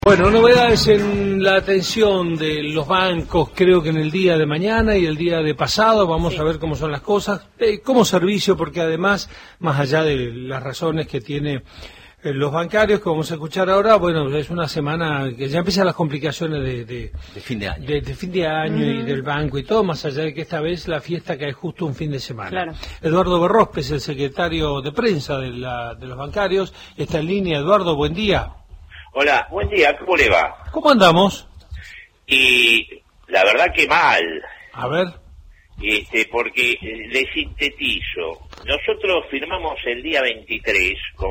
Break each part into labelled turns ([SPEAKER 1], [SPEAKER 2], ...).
[SPEAKER 1] Bueno, novedades en la atención de los bancos, creo que en el día de mañana y el día de pasado, vamos a ver cómo son las cosas, como servicio, porque además, más allá de las razones que tiene los bancarios, que vamos a escuchar ahora, bueno, es una semana que ya empiezan las complicaciones de
[SPEAKER 2] fin de año,
[SPEAKER 1] de fin de año y del banco y todo, más allá de que esta vez la fiesta cae justo un fin de semana.
[SPEAKER 3] Claro.
[SPEAKER 1] Eduardo Berrospes, el secretario de prensa de los bancarios, está en línea. Eduardo, buen día.
[SPEAKER 4] Hola, buen día, ¿cómo le va?
[SPEAKER 1] ¿Cómo andamos?
[SPEAKER 4] Y la verdad que mal.
[SPEAKER 1] A ver.
[SPEAKER 4] Porque le sintetizo. Nosotros firmamos el día 23 con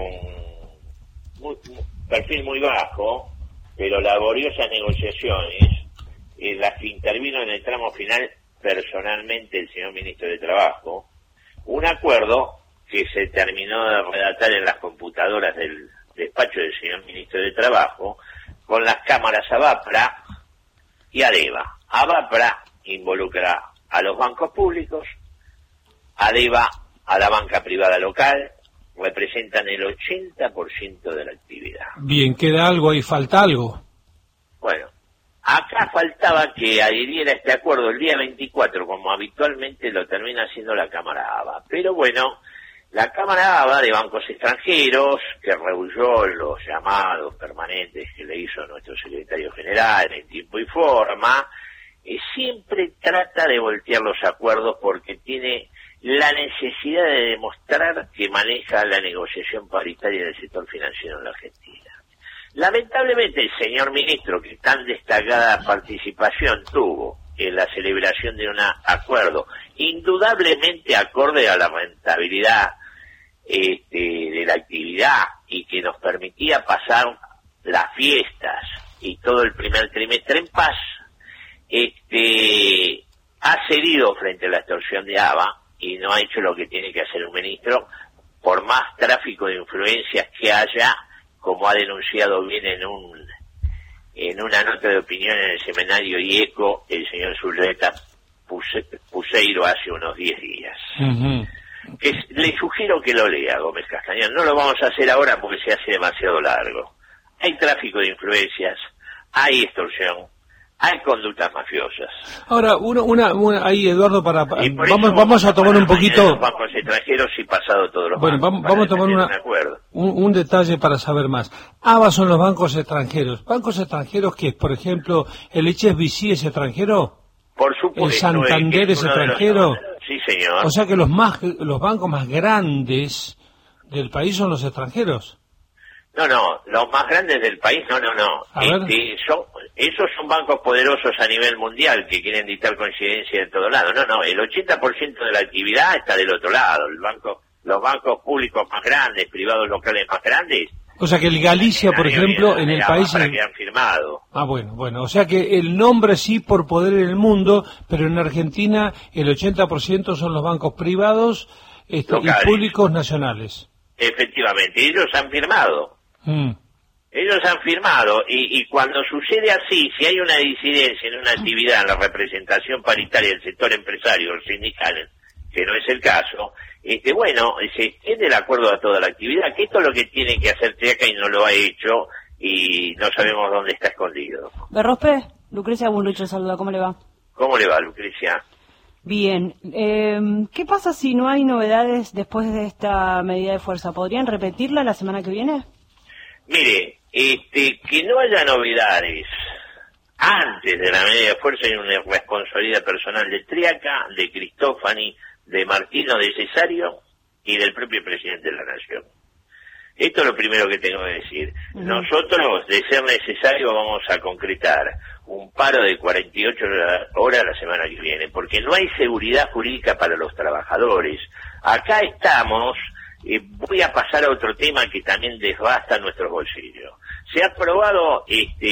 [SPEAKER 4] perfil muy bajo, pero laboriosas negociaciones, en las que intervino en el tramo final personalmente el señor ministro de Trabajo, un acuerdo que se terminó de redactar en las computadoras del despacho del señor ministro de Trabajo, con las cámaras ABAPRA y ADEVA. ABAPRA involucra a los bancos públicos, ADEVA a la banca privada local, representan el 80% de la actividad.
[SPEAKER 1] Bien, ¿queda algo ahí? ¿Falta algo?
[SPEAKER 4] Bueno, acá faltaba que adhiriera este acuerdo el día 24, como habitualmente lo termina haciendo la Cámara ABA. Pero bueno, la Cámara ABA de bancos extranjeros, que rehuyó los llamados permanentes que le hizo nuestro secretario general en tiempo y forma, siempre trata de voltear los acuerdos porque tiene la necesidad de demostrar que maneja la negociación paritaria del sector financiero en la Argentina. Lamentablemente el señor ministro, que tan destacada participación tuvo en la celebración de un acuerdo indudablemente acorde a la rentabilidad de la actividad y que nos permitía pasar las fiestas y todo el primer trimestre en paz, ha cedido frente a la extorsión de ABA y no ha hecho lo que tiene que hacer un ministro, por más tráfico de influencias que haya, como ha denunciado bien en una nota de opinión en el semanario IECO el señor Zuleta Puseiro hace unos 10 días.
[SPEAKER 1] Uh-huh.
[SPEAKER 4] Le sugiero que lo lea, Gómez Castañón. No lo vamos a hacer ahora porque se hace demasiado largo. Hay tráfico de influencias, hay extorsión, hay conductas mafiosas.
[SPEAKER 1] Ahora, ahí, Eduardo, vamos a tomar un poquito...
[SPEAKER 4] Los bancos extranjeros y pasado todos los bancos.
[SPEAKER 1] Bueno, vamos a tomar un detalle para saber más. ABA son los bancos extranjeros. ¿Bancos extranjeros que, por ejemplo, el HSBC es extranjero?
[SPEAKER 4] Por supuesto.
[SPEAKER 1] ¿El Santander es extranjero?
[SPEAKER 4] Sí, señor.
[SPEAKER 1] O sea que los bancos más grandes del país son los extranjeros.
[SPEAKER 4] No, los más grandes del país, no. Esos son bancos poderosos a nivel mundial que quieren dictar coincidencia en todo lado. No, el 80% de la actividad está del otro lado. Los bancos públicos más grandes, privados locales más grandes.
[SPEAKER 1] O sea que el Galicia, por ejemplo, en el país...
[SPEAKER 4] que han firmado.
[SPEAKER 1] Ah, bueno. O sea que el nombre sí por poder en el mundo, pero en Argentina el 80% son los bancos privados y públicos nacionales.
[SPEAKER 4] Efectivamente, ellos han firmado. Ellos han firmado y cuando sucede así, si hay una disidencia en una actividad en la representación paritaria del sector empresario o sindical, que no es el caso, se extiende el acuerdo a toda la actividad, que esto es lo que tiene que hacer Triaca y no lo ha hecho y no sabemos dónde está escondido.
[SPEAKER 3] Berrospe, Lucrecia Bunrucho saluda, ¿cómo le va?
[SPEAKER 4] ¿Cómo le va, Lucrecia?
[SPEAKER 3] Bien. ¿Qué pasa si no hay novedades después de esta medida de fuerza? ¿Podrían repetirla la semana que viene?
[SPEAKER 4] Mire, que no haya novedades antes de la medida de fuerza hay una responsabilidad personal de Triaca, de Cristófani, de Martino, de Cesario y del propio presidente de la Nación. Esto es lo primero que tengo que decir. Nosotros, de ser necesario, vamos a concretar un paro de 48 horas la semana que viene, porque no hay seguridad jurídica para los trabajadores. Acá estamos... voy a pasar a otro tema que también desbasta nuestros bolsillos. Se ha aprobado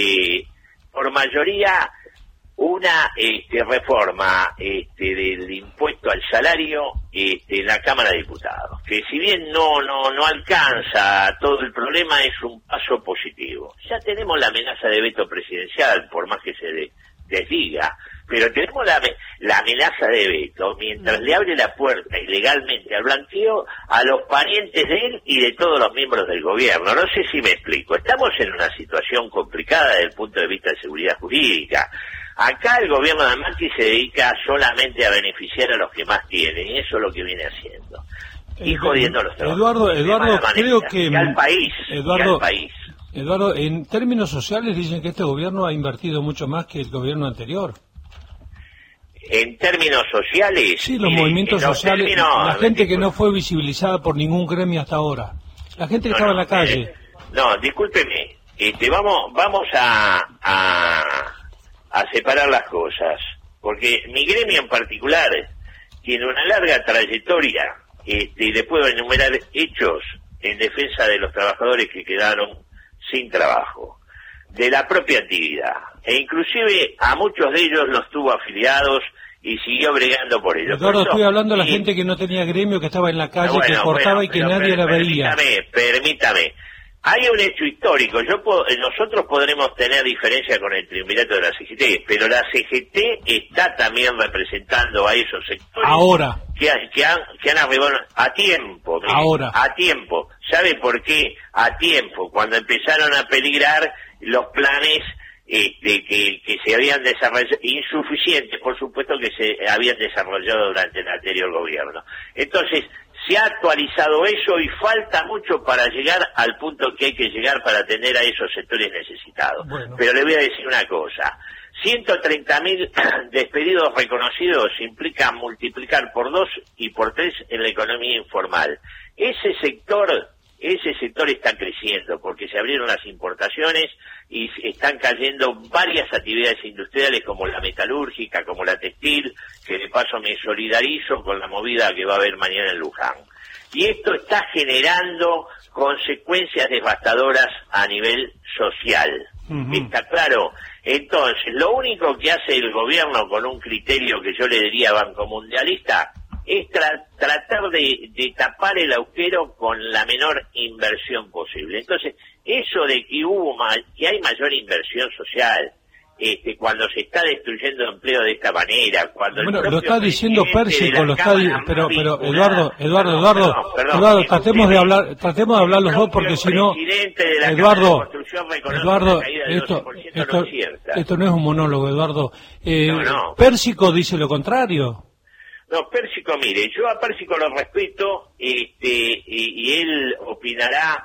[SPEAKER 4] por mayoría una reforma del impuesto al salario en la Cámara de Diputados, que si bien no alcanza todo el problema, es un paso positivo. Ya tenemos la amenaza de veto presidencial, por más que se desdiga, pero tenemos la amenaza de veto mientras le abre la puerta ilegalmente al blanqueo a los parientes de él y de todos los miembros del gobierno. No sé si me explico. Estamos en una situación complicada desde el punto de vista de seguridad jurídica. Acá el gobierno de Macri se dedica solamente a beneficiar a los que más tienen, y eso es lo que viene haciendo. Y jodiendo a los trabajadores.
[SPEAKER 1] Eduardo, creo que...
[SPEAKER 4] Y al país.
[SPEAKER 1] Eduardo, en términos sociales dicen que este gobierno ha invertido mucho más que el gobierno anterior.
[SPEAKER 4] En términos sociales...
[SPEAKER 1] Sí, los movimientos sociales, la gente que no fue visibilizada por ningún gremio hasta ahora. La gente que estaba en la calle.
[SPEAKER 4] Discúlpeme. Vamos a separar las cosas, porque mi gremio en particular tiene una larga trayectoria, y le puedo enumerar hechos en defensa de los trabajadores que quedaron sin trabajo, de la propia actividad, e inclusive a muchos de ellos los tuvo afiliados y siguió bregando por ellos.
[SPEAKER 1] Eduardo, estoy hablando de la gente que no tenía gremio, que estaba en la calle, que cortaba y que nadie la veía.
[SPEAKER 4] Permítame. Hay un hecho histórico. Nosotros podremos tener diferencia con el triunvirato de la CGT, pero la CGT está también representando a esos sectores
[SPEAKER 1] ahora
[SPEAKER 4] que han arribado a tiempo.
[SPEAKER 1] Ahora.
[SPEAKER 4] A tiempo. ¿Sabe por qué? A tiempo. Cuando empezaron a peligrar los planes que se habían desarrollado, insuficientes, por supuesto, que se habían desarrollado durante el anterior gobierno. Entonces, se ha actualizado eso y falta mucho para llegar al punto que hay que llegar para atender a esos sectores necesitados.
[SPEAKER 1] Bueno.
[SPEAKER 4] Pero le voy a decir una cosa. 130.000 despedidos reconocidos implica multiplicar por 2 y por 3 en la economía informal. Ese sector está creciendo porque se abrieron las importaciones y están cayendo varias actividades industriales como la metalúrgica, como la textil, que de paso me solidarizo con la movida que va a haber mañana en Luján. Y esto está generando consecuencias devastadoras a nivel social. ¿Está claro? Entonces, lo único que hace el gobierno con un criterio que yo le diría bancomundialista es tratar de tapar el agujero con la menor inversión posible. Entonces, eso de que hay mayor inversión social, cuando se está destruyendo empleo de esta manera, cuando
[SPEAKER 1] lo está diciendo Pérsico, pero Eduardo, tratemos de hablar los dos, porque si no, Eduardo, esto no es un monólogo, Eduardo. Pérsico dice lo contrario.
[SPEAKER 4] No, Pérsico, mire, yo a Pérsico lo respeto, y él opinará,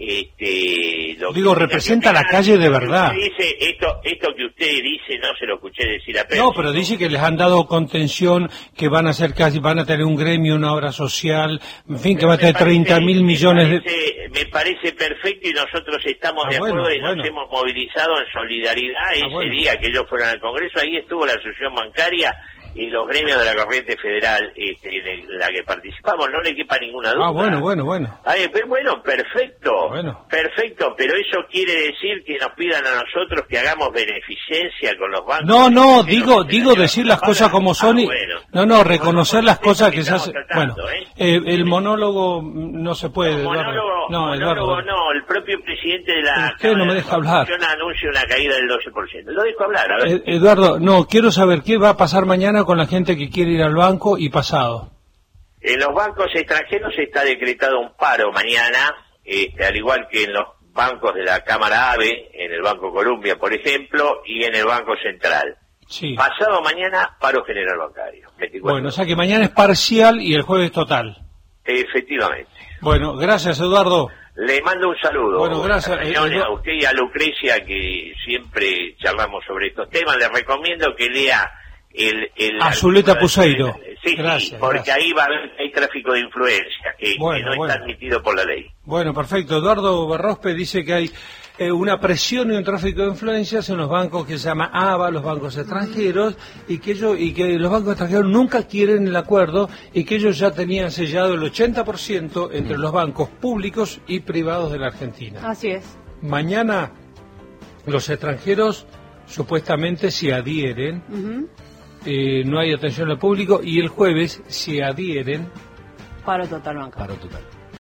[SPEAKER 1] representa la calle de verdad.
[SPEAKER 4] Dice esto que usted dice, no se lo escuché decir a Pérsico.
[SPEAKER 1] No, pero dice que les han dado contención, que van a tener un gremio, una obra social, en fin, que va a tener 30.000 millones de...
[SPEAKER 4] Me parece perfecto, y nosotros estamos de acuerdo, y nos hemos movilizado en solidaridad ese día que ellos fueron al Congreso. Ahí estuvo la Asociación Bancaria y los gremios de la corriente federal, en la que participamos, no le quepa ninguna duda. Bueno, perfecto. Perfecto, pero eso quiere decir que nos pidan a nosotros que hagamos beneficencia con los bancos.
[SPEAKER 1] No, digo decir las cosas como son y... reconocer las cosas que se hacen. El monólogo no se puede, Eduardo.
[SPEAKER 4] No, el propio presidente de la...
[SPEAKER 1] Usted no me deja hablar.
[SPEAKER 4] Anuncia una caída del 12%. Lo dejo hablar, a ver.
[SPEAKER 1] Eduardo, quiero saber qué va a pasar mañana con la gente que quiere ir al banco y pasado.
[SPEAKER 4] En los bancos extranjeros está decretado un paro mañana, al igual que en los bancos de la Cámara AVE, en el Banco Colombia, por ejemplo, y en el Banco Central.
[SPEAKER 1] Sí.
[SPEAKER 4] Pasado mañana, paro general bancario. 24.
[SPEAKER 1] Bueno, o sea que mañana es parcial y el jueves total.
[SPEAKER 4] Efectivamente.
[SPEAKER 1] Bueno, gracias, Eduardo.
[SPEAKER 4] Le mando un saludo.
[SPEAKER 1] Bueno, gracias.
[SPEAKER 4] A usted y a Lucrecia, que siempre charlamos sobre estos temas. Le recomiendo que lea
[SPEAKER 1] a Zuleta Puseiro.
[SPEAKER 4] Sí, gracias, porque ahí hay tráfico de influencia que no está admitido por la ley.
[SPEAKER 1] Bueno, perfecto. Eduardo Berrospe dice que hay una presión y un tráfico de influencias en los bancos que se llama ABA, los bancos extranjeros, y que los bancos extranjeros nunca quieren el acuerdo, y que ellos ya tenían sellado el 80% entre los bancos públicos y privados de la Argentina.
[SPEAKER 3] Así es.
[SPEAKER 1] Mañana los extranjeros supuestamente se adhieren. No hay atención al público, y el jueves se adhieren.
[SPEAKER 3] Paro total bancario.
[SPEAKER 1] Paro total.